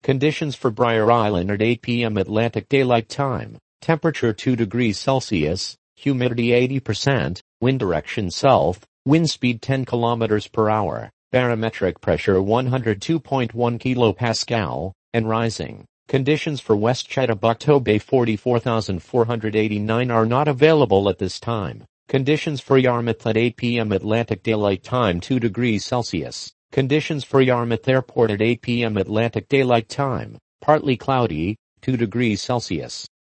Conditions for Briar Island at 8 p.m. Atlantic Daylight Time. Temperature 2 degrees Celsius, humidity 80%, wind direction south, wind speed 10 kilometers per hour, barometric pressure 102.1 kilopascal, and rising. Conditions for West Chetabukto Bay 44,489 are not available at this time. Conditions for Yarmouth at 8 p.m. Atlantic Daylight Time 2 degrees Celsius. Conditions for Yarmouth Airport at 8 p.m. Atlantic Daylight Time. Partly cloudy, 2 degrees Celsius.